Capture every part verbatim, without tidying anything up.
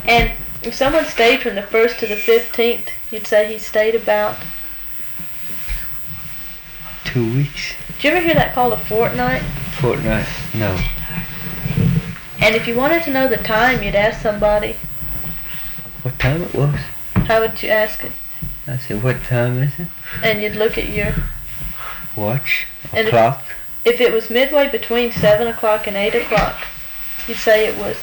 And if someone stayed from the first to the fifteenth, you'd say he stayed about two weeks. Did you ever hear that called a fortnight? Fortnight? No. And if you wanted to know the time, you'd ask somebody. What time it was? How would you ask it? I said, what time is it? And you'd look at your watch or and clock. If, if it was midway between seven o'clock and eight o'clock, you'd say it was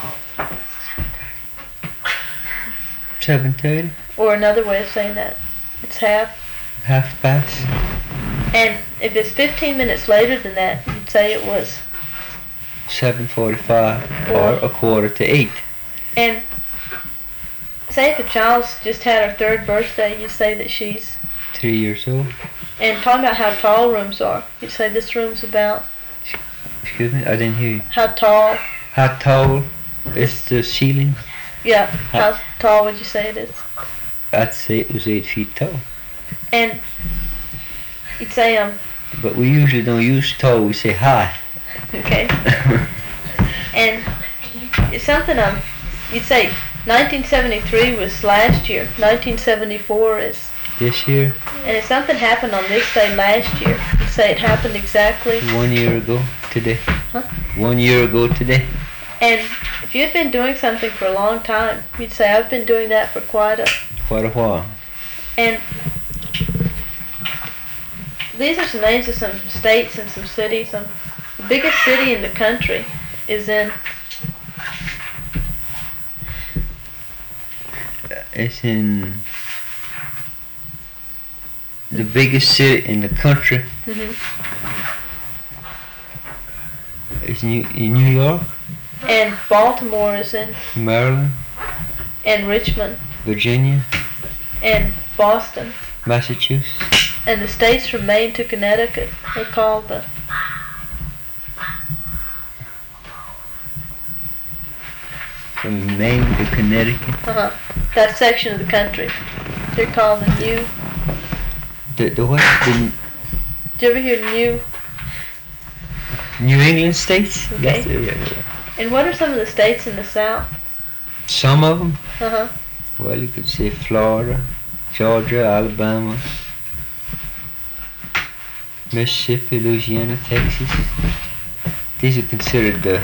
seven thirty. Or another way of saying that, it's half. Half past. And if it's fifteen minutes later than that, you'd say it was seven forty-five or a quarter to eight. And say if a child's just had her third birthday, you'd say that she's three years old. And talking about how tall rooms are, you'd say this room's about. Excuse me, I didn't hear you. How tall? How tall is the ceiling? Yeah, how, how tall would you say it is? I'd say it was eight feet tall. And you'd say um. But we usually don't use tall. We say high. Okay. And it's something um. You'd say nineteen seventy-three was last year. nineteen seventy-four is this year. And if something happened on this day last year, you'd say it happened exactly one year ago today. Huh? One year ago today. And if you'd been doing something for a long time, you'd say I've been doing that for quite a quite a while. And these are some names of some states and some cities. Um, the biggest city in the country is in. It's in the biggest city in the country. Mm-hmm. It's New in New York. And Baltimore is in. Maryland. And Richmond. Virginia. And Boston. Massachusetts. And the states from Maine to Connecticut are called the. From Maine to Connecticut. Uh huh. That section of the country. They're called the New. The the what? The, Did you ever hear New? New England states. Okay. That's it, yeah, yeah. And what are some of the states in the South? Some of them. Uh huh. Well, you could say Florida, Georgia, Alabama, Mississippi, Louisiana, Texas. These are considered the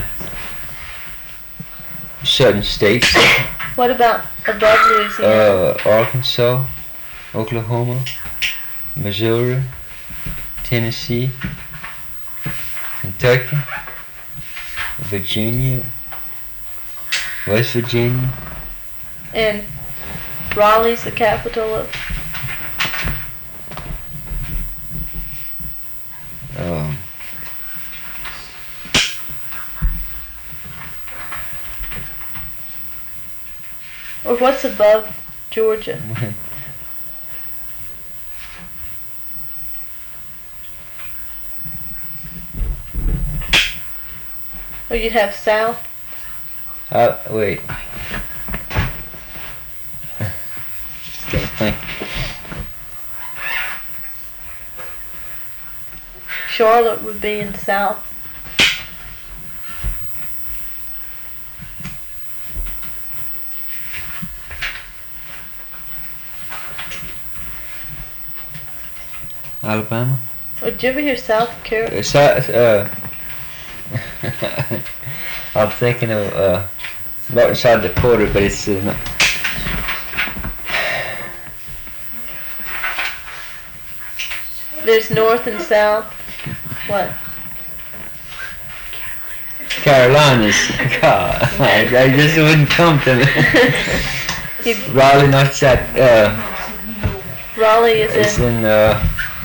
southern states. What about above Louisiana? Uh, Arkansas, Oklahoma, Missouri, Tennessee, Kentucky, Virginia, West Virginia. And Raleigh's the capital of. Um, Or what's above Georgia? Or you'd have South. uh, wait. Still think. Charlotte would be in South. Alabama. Or did you ever hear South Carolina? Uh, uh, I'm thinking of uh, not South Dakota, but it's uh, not. There's North and South. What? Carolinas. God, I, I just wouldn't come to me. Raleigh, not that. Uh, Raleigh is it's in. in uh,